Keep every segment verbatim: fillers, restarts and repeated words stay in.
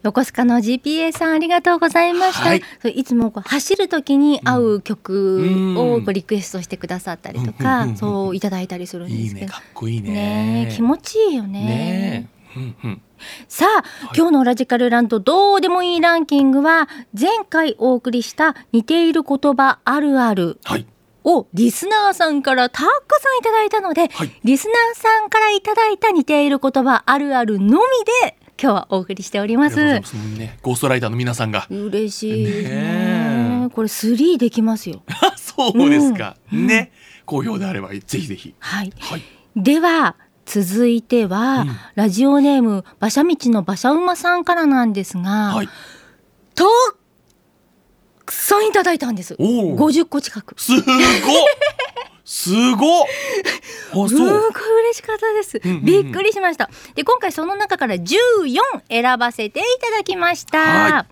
横須賀の ジーピーエー さんありがとうございました、はい、そういつもこう走る時に合う曲をこうリクエストしてくださったりとか、うん、そういただいたりするんですけど、 いいね、かっこいい ね, ね気持ちいいよ ね, ね、うんうん、 さあ、はい、今日のラジカルランドどうでもいいランキングは前回お送りした似ている言葉あるある、はいをリスナーさんからたくさんいただいたので、はい、リスナーさんからいただいた似ている言葉あるあるのみで今日はお送りしております。 ます、ね、ゴーストライターの皆さんが嬉しいです ね, ねこれスリーできますよそうですか、うん、ね好評であればぜひぜひ、 はいはい、では続いては、うん、ラジオネーム馬車道の馬車馬さんからなんですが、はい、とたくさんいただいたんです。ごじゅっこ近く。 すごっすごっすごい嬉しかったです、うんうんうん、びっくりしました。で今回その中からじゅうよん選ばせていただきました。はい、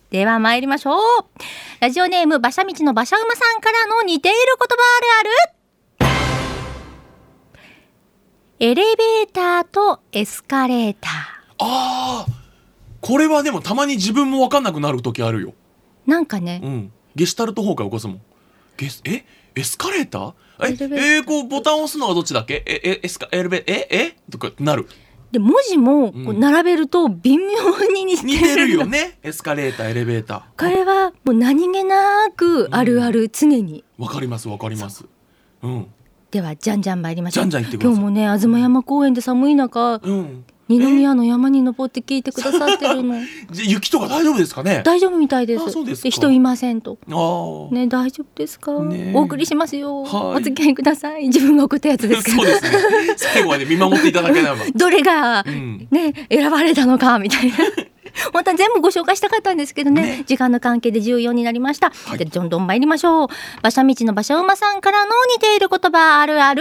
では参りましょう。ラジオネーム馬車道の馬車馬さんからの似ている言葉あるある。エレベーターとエスカレーター。 あーこれはでもたまに自分も分かんなくなる時あるよ。 なんかね、 うん、ゲシュタルト崩壊起こすもん。ゲスえエスカレーターええー、こうボタンを押すのはどっちだっけええエスカエレベええとかなる。 で文字もこう並べると微妙に似てる、 似てるよね。エスカレーターエレベーターこれはもう何気なくあるある、うん、常にわかりますわかります、うん、 ではじゃんじゃん参りましょう。 じゃんじゃん言ってください。 今日もね東山公園で寒い中、うん、二宮の山に登って聞いてくださってるの雪とか大丈夫ですかね。 大丈夫みたいです。 あそうですか。 で人いませんとあ、 ね、大丈夫ですか、 ね、 お送りしますよ、 はい、 お付き合いください。自分が送ったやつですからそうですね最後まで見守っていただければどれが、うんね、選ばれたのかみたいな本当は全部ご紹介したかったんですけど ね, ね時間の関係でじゅうよんになりました、はい、でどんどん参りましょう。馬車道の馬車馬さんからの似ている言葉あるある。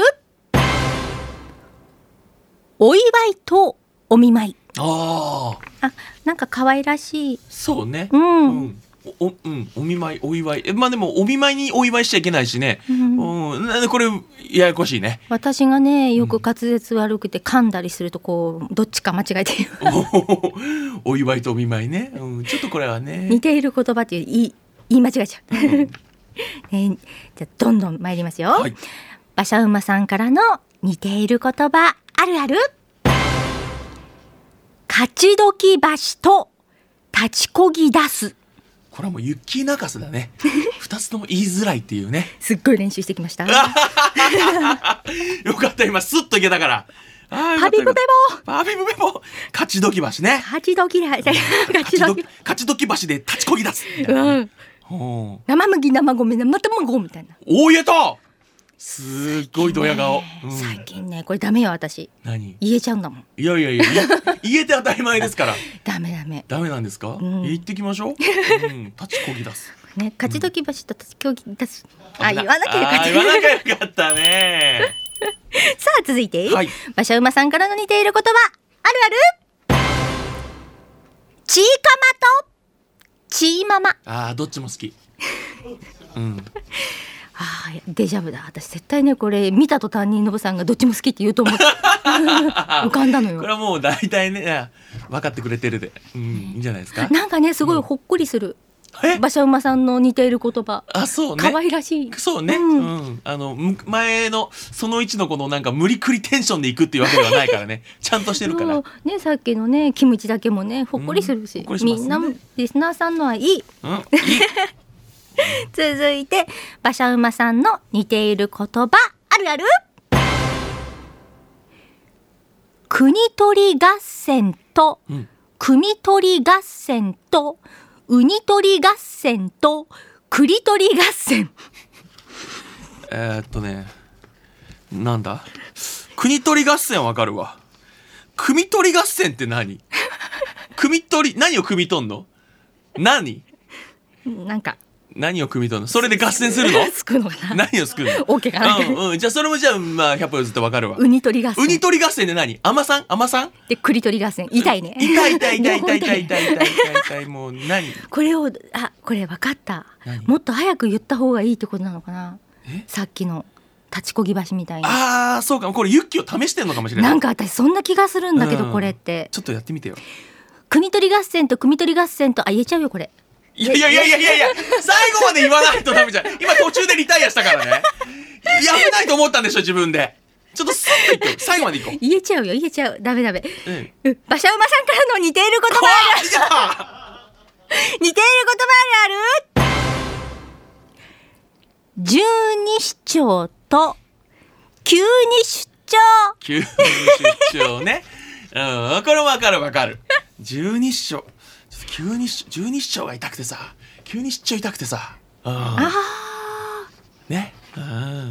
お祝いとお見舞い。 ああ、なんか可愛らしい。 そうね、 うん、 うん、お, うん、お見舞いお祝いえまあでもお見舞いにお祝いしちゃいけないしね、うんうん、なこれややこしいね。 私がねよく滑舌悪くて噛んだりするとこうどっちか間違えてるお祝いとお見舞いね、うん、ちょっとこれはね似ている言葉っていう言い、言い間違えちゃう、うんね、じゃあどんどん参りますよ、はい、馬車馬さんからの似ている言葉あるある。勝ち時橋と立ちこぎ出す。 これはもうユッキーナカスだね二つとも言いづらいっていうねすっごい練習してきましたよかった今スッといけたから。あパビブベボパビブベボ勝ち時橋ね。 勝ち時橋勝ち時橋で立ちこぎ出すみたいな、ね、うん、 生麦生米生卵みたいな。 おー言えた。すっごいドヤ顔、 うん、最近ねこれダメよ私。 何言えちゃうんだもん。 いやいやいや言えて当たり前ですからダメダメダメなんですか、うん、言ってきましょう、うん、立ちこぎ出す、 ね、勝ち時橋と立ちこぎ出す、うん、あ言わなきゃよかった言わなきゃよかったねさあ続いて、はい、馬車馬さんからの似ている言葉あるある。チーカマとチーママ。 あーどっちも好きうんあデジャブだ。私絶対ねこれ見た途端にノブさんがどっちも好きって言うと思って浮かんだのよ。 これはもう大体ね分かってくれてるで、うん、いいんじゃないですか。 なんかねすごいほっこりする、うん、馬車馬さんの似ている言葉。 あそうね可愛らしい。 そうね、うんうん、あの前のそのいちのこのなんか無理くりテンションでいくっていうわけではないからねちゃんとしてるからね。さっきのねキムチだけもねほっこりするし、うんしね、みんなリスナーさんのはいい、うん、いい続いて馬車馬さんの似ている言葉あるある。国取り合戦と、うん、組取り合戦とウニ取り合戦と栗取り合戦えーっとねなんだ国取り合戦わかるわ。組取り合戦って何組取り何を組み取んの何なんか何を組み取るのそれで合戦するのすくのかな。 何をすくの OK かな、 うんうん、じゃあそれもじゃあまあひゃっぽ譲ってわかるわ。 ウニ取り合戦。 ウニ取り合戦で何甘さん甘さんで栗取り合戦。痛いね痛い痛い痛い痛い痛い痛い痛い痛い痛いもう何これをあこれ分かった。もっと早く言った方がいいってことなのかな。さっきの立ちこぎ橋みたいに。 ああそうかこれユッキを試してんのかもしれない。 なんか私そんな気がするんだけど、うん、これってちょっとやってみてよ。 組取り合戦と組取り合戦と、あ、言えちゃうよこれ。 いやいやいやいやいやいや、最後まで言わないとダメじゃん。今途中でリタイアしたからね。やめないと思ったんでしょ自分で。ちょっとスッといって最後までいこう。 言えちゃうよ、言えちゃう。ダメダメ。 うん。 馬車馬さんからの似ている言葉あるある。似ている言葉あるある。十二指腸と急に出張。 急に出張ね。うん、これわかるわかる。十二指腸。急に十二指腸が痛くてさ、急に出張痛くてさ。うん、ああ。ね。うん、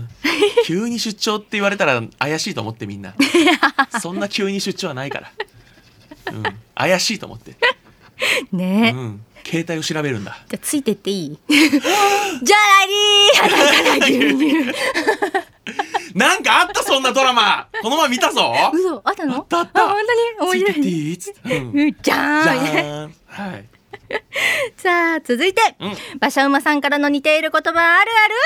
急に出張って言われたら怪しいと思ってみんな。そんな急に出張はないから。うん、怪しいと思って。 ね、 うん、携帯を調べるんだ。 じゃあついてっていい？じゃあなにー。牛乳。 なんかあったそんなドラマ。この前見たぞ。 嘘、あったの？ あったあった。 あ、本当に面白い。 ついてっていい？つって。うん、 じゃーん。 じゃーん。はい。 さあ続いて、うん、馬車馬さんからの似ている言葉あるある。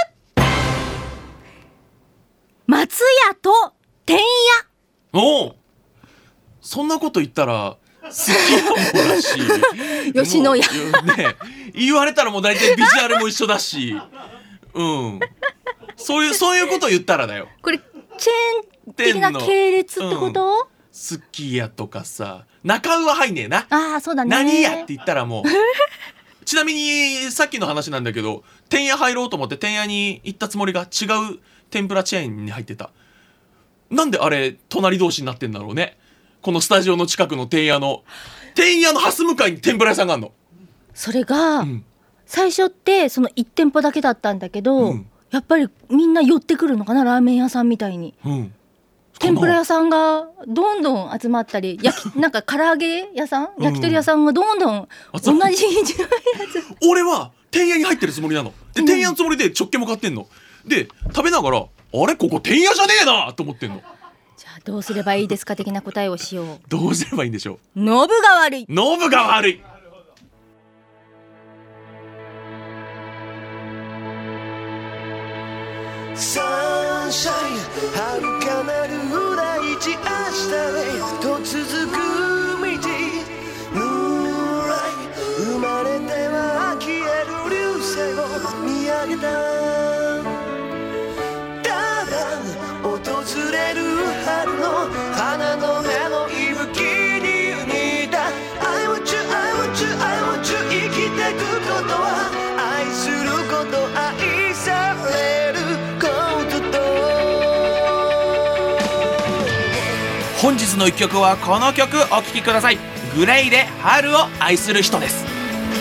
松屋と天屋。 おお、そんなこと言ったら好きかもだし吉野家ね、言われたらもう大体ビジュアルも一緒だし、うん、そういうそういうこと言ったらだよ。 これチェーン的な系列ってこと？うん、 すき家とかさ、中尾は入んねえな。 ああそうだね。 何屋って言ったらもうちなみにさっきの話なんだけど、天屋入ろうと思って天屋に行ったつもりが違う天ぷらチェーンに入ってた。なんであれ隣同士になってんだろうね。このスタジオの近くの天屋の天屋のハス向かいに天ぷら屋さんがあるの。それが、うん、最初ってそのいち店舗だけだったんだけど、うん、やっぱりみんな寄ってくるのかな、ラーメン屋さんみたいに、うん、天ぷら屋さんがどんどん集まったり、焼きなんか唐揚げ屋さん、焼き鳥屋さんがどんどん同じやつ。 俺は天屋に入ってるつもりなので、天屋のつもりで直径も買ってんので、食べながらあれここ天屋じゃねえなと思ってんの。 じゃあどうすればいいですか的な答えをしよう。 どうすればいいんでしょう。 ノブが悪い。 ノブが悪い。サンシャイン遥かなる大地、明日へと続く道、ムーンライト生まれては消える流星を見上げた。訪れる春の花の芽の息吹に似た I want you, I want you, I want you 生きてくことは愛すること、愛されることと。本日の一曲はこの曲お聴きください。グレイで春を愛する人です。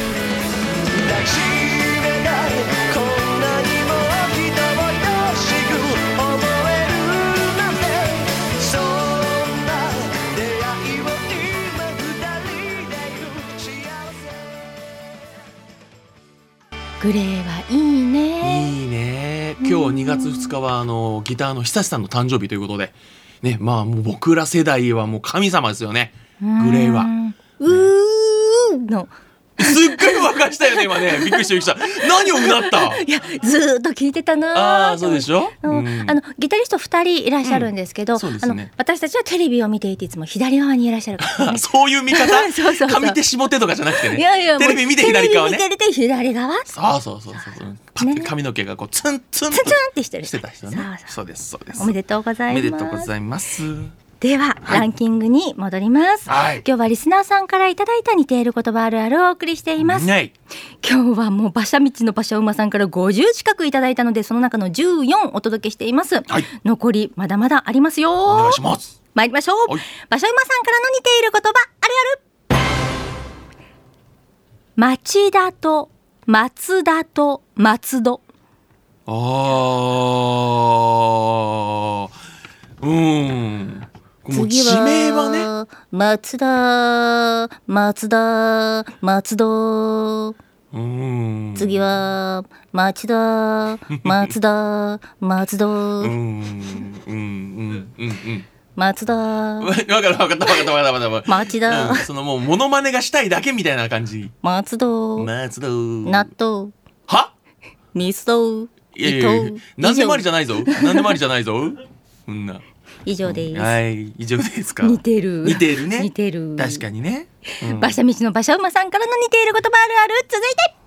グレーはいいね。 いいね。今日にがつふつかはあのギターの久志さんの誕生日ということでね、まあもう僕ら世代はもう神様ですよね、グレーは。 うーのすっごい沸かしたよね今ね。びっくりしたびっくりした。何をうなった。 いやずっと聞いてたな。 ああそうでしょ、 うん、あのギタリストふたりいらっしゃるんですけど、うん、そうですね、あの私たちはテレビを見ていていつも左側にいらっしゃるから、ね、 そういう見方そうそうそう、上手下手とかじゃなくてね、いやいやテレビ見て左側ね、 テレビ見てる左側、 そうそうそうそう、パッて髪の毛がこうツンツンツンツンってしてるしてた人ね。そうですそうです。 おめでとうございます。 おめでとうございます。 では、はい、ランキングに戻ります、はい、今日はリスナーさんからいただいた似ている言葉あるあるをお送りしています、ね、今日はもう馬車道の馬車馬さんからごじゅう近くいただいたので、その中のじゅうよんお届けしています、はい、残りまだまだありますよ。 お願いします。 参りましょう、はい、馬車馬さんからの似ている言葉あるある。町田と松田と松戸。 あー、うんもう地名はね、 松田松田松戸、うん、次は町田松田松戸、うんうんうんうんうん松田分かった分かった分かった分かった分かった、 町田、 うん、そのもうモノマネがしたいだけみたいな感じ。 松戸松戸納豆はミスドいやいやいや、何でもありじゃないぞ何でもありじゃないぞそんな以上です、 うん、はい以上ですか。 似てる似てるね。 似てる確かにね、うん、 馬車道の馬車馬さんからの似ている言葉あるある。続いて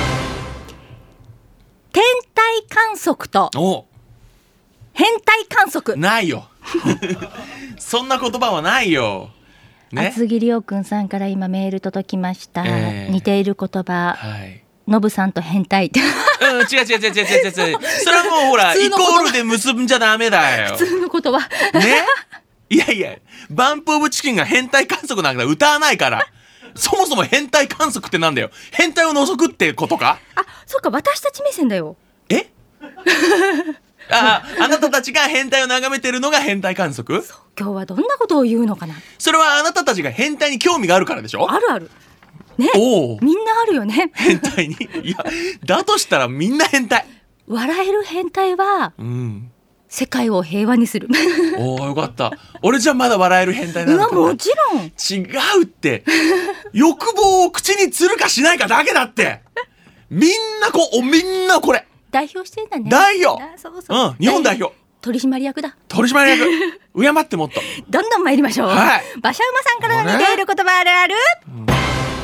天体観測とお変態観測ないよそんな言葉はないよ、ね、 厚木りょうくんさんから今メール届きました、 えー、 似ている言葉、 はい、 ノブさんと変態うん、違う違う違う違う違う違うそれはもうほらイコールで結んじゃダメだよ普通の言葉ね。いやいやバンプオブチキンが変態観測なんか歌わないからそもそも変態観測ってなんだよ。変態を除くってことか。 あ、そうか私たち目線だよ。 えああ、あなたたちが変態を眺めてるのが変態観測。 そう今日はどんなことを言うのかな。 それはあなたたちが変態に興味があるからでしょ。 あるあるね。 おみんなあるよね変態に。いやだとしたらみんな変態。 笑える変態は、うん、世界を平和にするおーよかった。俺じゃまだ笑える変態なのか。 うわもちろん違うって欲望を口にするかしないかだけだって。みんなこうみんなこれ代表してんだね。 代表。 そうそう、 うん、日本代表取締役だ。 取締役敬ってもっとどんどん参りましょう、はい、馬車馬さんからの似ている言葉あるある、うん、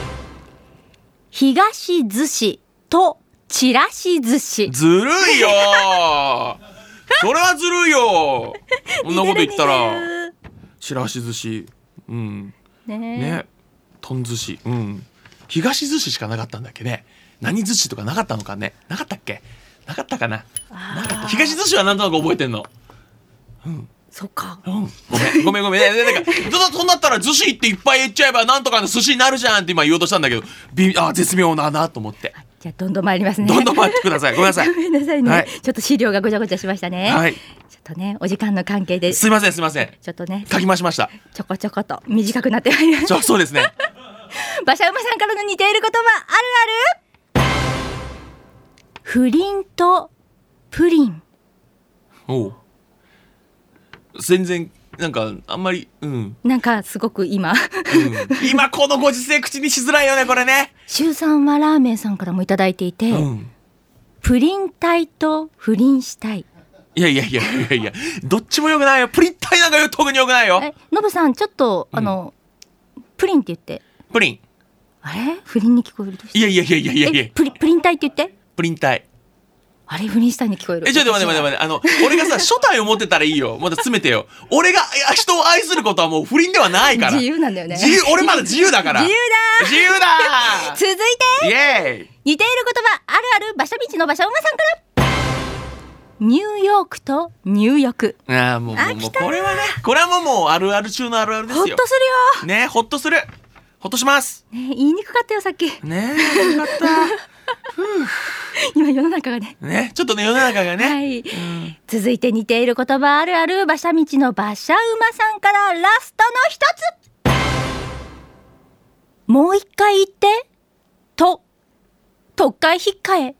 東寿司とちらし寿司。 ずるいよそれはずるいよこんなこと言ったらちらし寿司、うんねね、とん寿司、うん、東寿司しかなかったんだっけね。何寿司とかなかったのかね。なかったっけ。なかったかな。なかった。東寿司は何となく覚えてんの。うん。 そっか。 うん。ごめんごめんごめん。ね、なんかそうなったら寿司っていっぱい言っちゃえばなんとかの寿司になるじゃんって今言おうとしたんだけど、びあ絶妙だなと思って。 じゃあどんどん参りますね。 どんどん参ってください。ごめんなさい。 ごめんなさいね、はい。ちょっと資料がごちゃごちゃしましたね。 はい。 ちょっとねお時間の関係で。 すいませんすいません。 ちょっとね書き回しました。 ちょこちょこと短くなってまいりました。 そうですね。 馬車馬さんからの似ている言葉あるある。不倫とプリン。 おう全然なんかあんまり、うん、 なんかすごく今、うん、 今このご時世口にしづらいよねこれね。 週さんはラーメンさんからもいただいていて、うん、プリン体と不倫したい。 いやいやいやいやいやどっちもよくないよ。プリン体なんか特によくないよ。 えノブさんちょっとあの、うん、プリンって言って。 プリンあれ不倫に聞こえるとして。 いやいやいやいやいやいやプリプリン体って言って。 プリン体あれ不倫したいに聞こえる。 えちょっと待って待って待ってあの俺がさ初体を持ってたらいいよ。また詰めてよ。俺が人を愛することはもう不倫ではないから。 自由なんだよね。 自由俺まだ自由だから。 自由だ自由だ続いてイエーイ似ている言葉あるある馬車道の馬車馬さんからニューヨークと入浴。 ああもうもうもうこれはねこれはもうもうあるある中のあるあるですよ。 ほっとするよねほっとするほっとしますね。言いにくかったよさっきねえよかった今世の中がねねちょっとね世の中がね、 はい、うん、続いて似ている言葉あるある馬車道の馬車馬さんからラストの一つ。もう一回言ってと特会引っかえ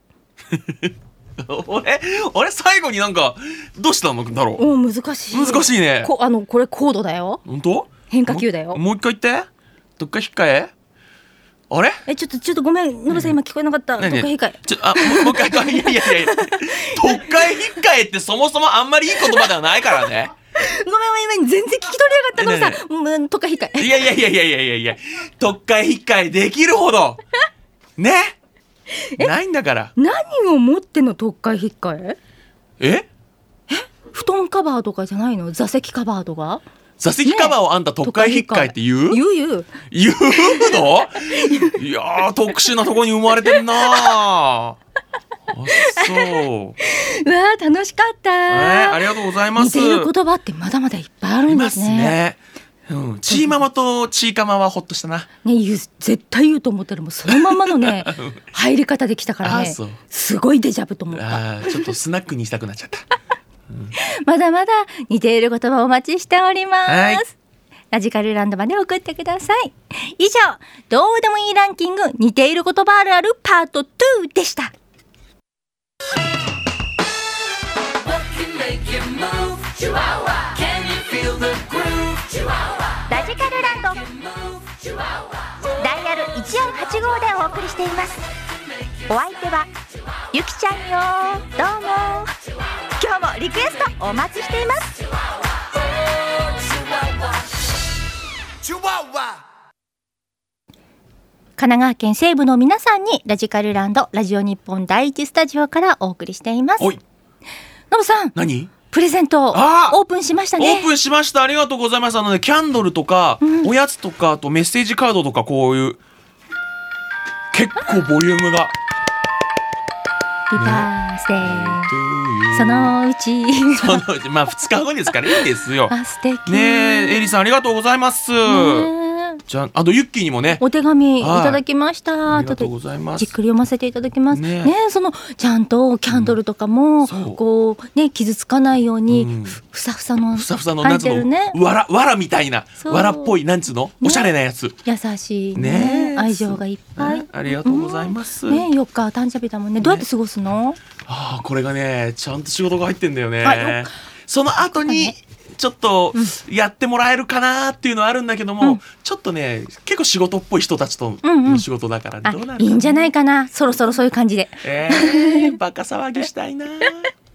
俺俺最後になんかどうしたのだろう。 お難しい難しいね。 こあのこれコードだよ。 本当変化球だよ。 も, もう一回言って特会引っかえ。あれえちょっとちょっとごめんノブさん今聞こえなかった。特会引っかえちょあもう一回いやいやいやいや特会引っかえってそもそもあんまりいい言葉ではないからねごめん今全然聞き取れなかったノブさん、うん、特会引っかえ。 いやいやいやいやいやいやいや特会引っかえできるほどねないんだから。 何を持っての特会引っかえ。 ええ布団カバーとかじゃないの。座席カバーとか。 座席カバーをあんた特会引っかえって言う、 ね、言う言う言うのいやー特殊なとこに生まれてんなあそううわー楽しかった、 えー、ありがとうございます。 似ている言葉ってまだまだいっぱいあるんですね。 いますね、うん、チーママとチーカマはほっとしたな、 ね、言う絶対言うと思ったらもうそのままのね入り方できたからねすごいデジャブと思った。 あちょっとスナックにしたくなっちゃった、うん、 まだまだ似ている言葉お待ちしております、はい、ラジカルランドまで送ってください。以上どうでもいいランキング似ている言葉あるあるパートツーでした。ラジカルランドダイヤルいちよんはちごでお送りしています。お相手はゆきちゃんよ。どうも今日もリクエストお待ちしています。 神奈川県西部の皆さんにラジカルランドラジオ日本第一スタジオからお送りしています。 おい、 ノブさん、 何プレゼントオープンしましたね。 オープンしました。ありがとうございます。あのね、キャンドルとか、うん、おやつとか、あとメッセージカードとか、こういう結構ボリュームがリバースデー、そのうちそのうちまあふつかごですからいいんですよ。 あ、素敵ねえ、エリさんありがとうございます。じゃあ、あとユッキーにもねお手紙いただきました。 ありがとうございます。 じっくり読ませていただきます ね, ねえそのちゃんとキャンドルとかも、うん、こうね傷つかないように、うん、ふ, ふさふさのふさふさのなんつうの、ね、わらわらみたいなわらっぽいなんつうの、おしゃれなやつ、ね、 優しい ね, ね愛情がいっぱい、 ね、ありがとうございます、 うん、ねよっか誕生日だもんね。どうやって過ごすの？ ああ、これがねちゃんと仕事が入ってんだよね。その後にちょっとやってもらえるかなっていうのはあるんだけども、うん、ちょっとね結構仕事っぽい人たちとの仕事だから、どうなるかな、 いいんじゃないかな。そろそろそういう感じで、 えー、バカ騒ぎしたいなメッセ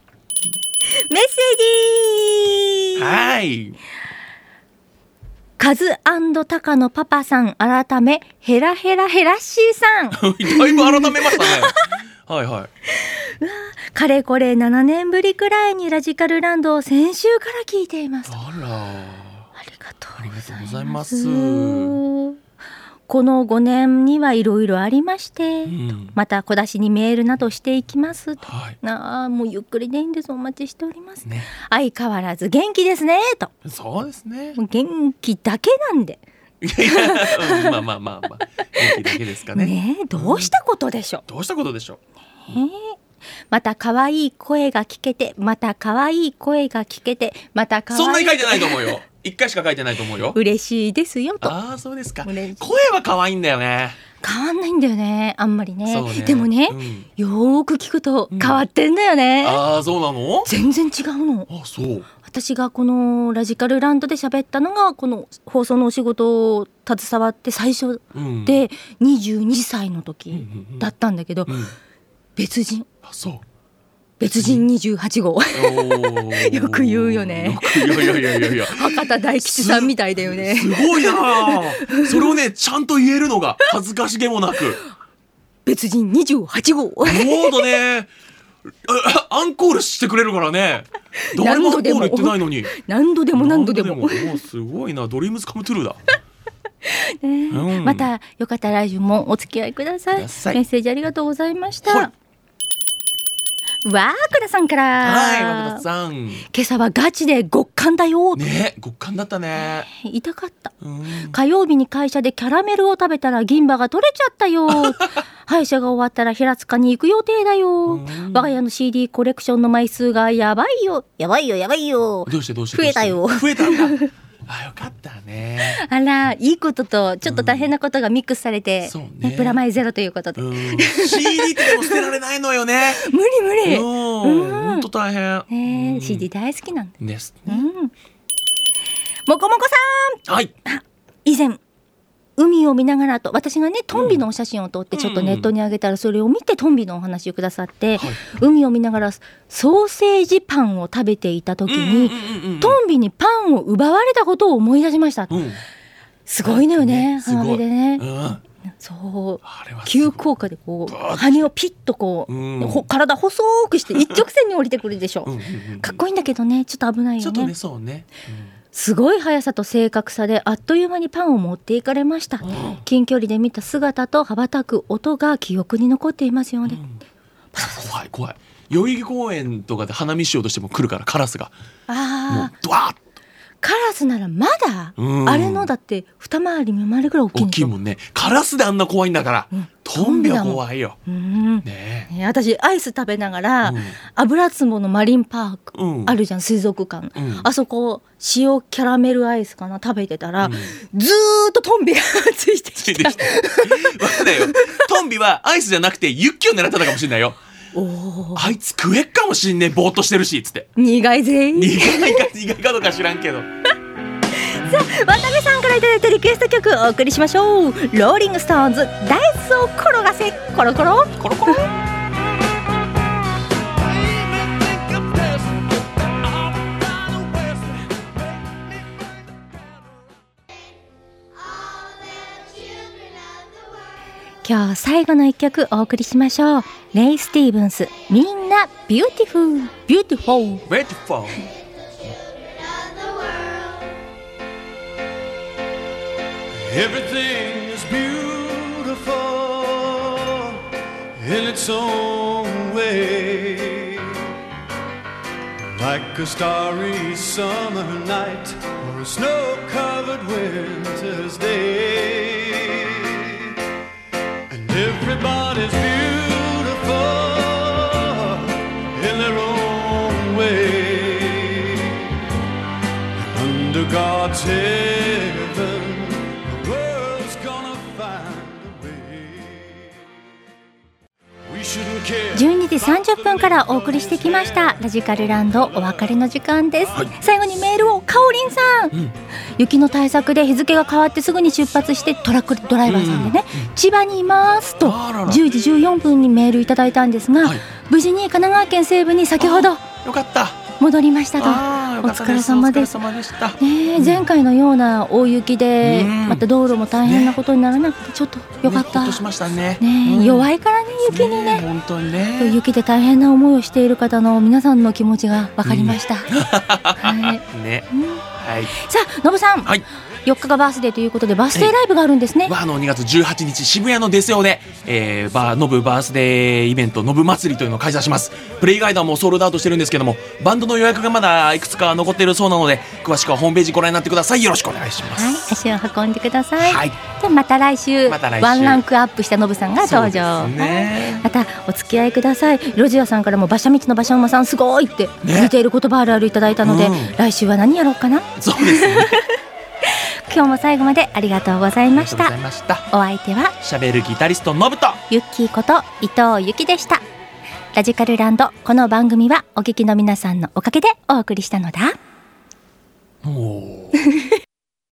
ージはいカズ&タカのパパさん改めヘラヘラヘラッシーさんだいぶ改めましたねはいはい。 かれこれななねんぶりくらいにラジカルランドを先週から聞いています。 あら、ありがとうございます。 このごねんにはいろいろありまして、うん、また小出しにメールなどしていきますと、はい、あもうゆっくりでいいんです。お待ちしております、ね、相変わらず元気ですねと。 そうですね、 元気だけなんでいやいやまあまあまあまあ元気だけですかね。 ねえ、どうしたことでしょう、 うん、どうしたことでしょう、 ね、また可愛い声が聞けて、また可愛い声が聞けて、また可愛い、 そんなに書いてないと思うよ。一回しか書いてないと思うよ。 嬉しいですよと。 ああ、そうですか。声は可愛いんだよね。 変わんないんだよね、あんまり ね, ねでもね、うん、よーく聞くと変わってんだよね、 うん、ああ、そうなの？ 全然違うの。 あ、そう。 私がこのラジカルランドで喋ったのがこの放送のお仕事を携わって最初でにじゅうにさいの時だったんだけど、うんうんうん、別人。 あ、そう。 別人にじゅうはちごうよく言うよね。 いやいやいやいやいや博多大吉さんみたいだよね。 す, すごいなそれをねちゃんと言えるのが恥ずかしげもなく別人にじゅうはちごうもうだねアンコールしてくれるからね。誰もアンコール言ってないのに何度でも何度でももうすごいな。ドリームズカムトゥルーだね、うん、またよかったら来週もお付き合いください。メッセージありがとうございました。わーくださんから。 はい、わくださん。 今朝はガチで極寒だよ。 ね、極寒だったね。 痛かった、 うん、 火曜日に会社でキャラメルを食べたら銀歯が取れちゃったよ歯医者が終わったら平塚に行く予定だよ、うん、我が家の シーディー コレクションの枚数がやばいよやばいよやばいよ。 どうしてどうして増えたよ。 増えたんだあ、よかったね。 あら、いいこととちょっと大変なことがミックスされて、うんねね、プラマイゼロということで、 うん、シーディー ってでも捨てられないのよね無理無理、 ほんと大変、 ね、うん、シーディー 大好きなんですね、 うん、もこもこさん、 はい、 以前海を見ながらと私がねトンビのお写真を撮ってちょっとネットに上げたらそれを見てトンビのお話をくださって、はい、海を見ながらソーセージパンを食べていた時にトンビにパンを奪われたことを思い出しました、うん、すごいのよね、浜辺でね、うん、そう急降下でこう羽をピッとこう、うん、体細くして一直線に降りてくるでしょうんうんうん、かっこいいんだけどねちょっと危ないよね。 ちょっとね、そうね、うんすごい速さと正確さであっという間にパンを持っていかれました。近距離で見た姿と羽ばたく音が記憶に残っていますよね、うん、 怖い怖い。代々木公園とかで花見しようとしても来るからカラスがあもうドワーッ。 カラスならまだ、うん、あれのだって二回り三回りぐらい大きいんですよ。 大きいもんね。カラスであんな怖いんだから、うん、トンビは怖いよ、うんね、私アイス食べながら、うん、油壺のマリンパーク、うん、あるじゃん水族館、うん、あそこ塩キャラメルアイスかな食べてたら、うん、ずーっとトンビがついてきた。分かんないよトンビはアイスじゃなくてユッケを狙ってたかもしれないよ。おあいつ食えっかもしんねえぼーっとしてるしつって苦いぜ苦いか苦いかどうか知らんけどさあ渡辺さんからいただいたリクエスト曲をお送りしましょう。ローリングストーンズダイスを転がせコロコロコロコロは最後の一曲お送りしましょう。レイ・スティーブンス、みんなビューティフルビューティフォーベーティフォー。 Everything is beautiful in its own way, like a starry summer night or a snow-covered winter's day. And everybody's beautiful in their own way. And under God's heaven, じゅうにじさんじゅっぷんからお送りしてきましたラジカルランド、お別れの時間です、はい、最後にメールをかおりんさん、うん、雪の対策で日付が変わってすぐに出発してトラックドライバーさんでね、うん、千葉にいますとじゅうじじゅうよんぷんにメールいただいたんですが、はい、無事に神奈川県西部に先ほどよかった戻りましたと。お疲れ様です。ね、前回のような大雪で、うん、また道路も大変なことにならなくてちょっとよかった、 ね、ほっとしましたね。 ね、うん、弱いからね雪にね、 本当にね、 雪で大変な思いをしている方の皆さんの気持ちが分かりました、うん、はいね、 うん、 はい。 さあのぶさん、はい、よっかがバースデーということでバースデーライブがあるんですね。 あのにがつじゅうはちにち渋谷のデセオで、えー、バーノブバースデーイベントノブ祭りというのを開催します。プレイガイドはもうソールドアウトしてるんですけども、バンドの予約がまだいくつか残っているそうなので、詳しくはホームページご覧になってください。よろしくお願いします。 はい、足を運んでください。 はい、 でまた来週、 また来週ワンランクアップしたノブさんが登場、ね、またお付き合いください。ロジアさんからも馬車道の馬車馬さんすごいって似ている言葉あるあるいただいたので、ね、うん、来週は何やろうかな。 そうですね今日も最後までありがとうございました。お相手はしゃべるギタリストのぶとユッキーこと伊藤ゆきでした。ラジカルランド、この番組はお聞きの皆さんのおかげでお送りしたのだ。 おー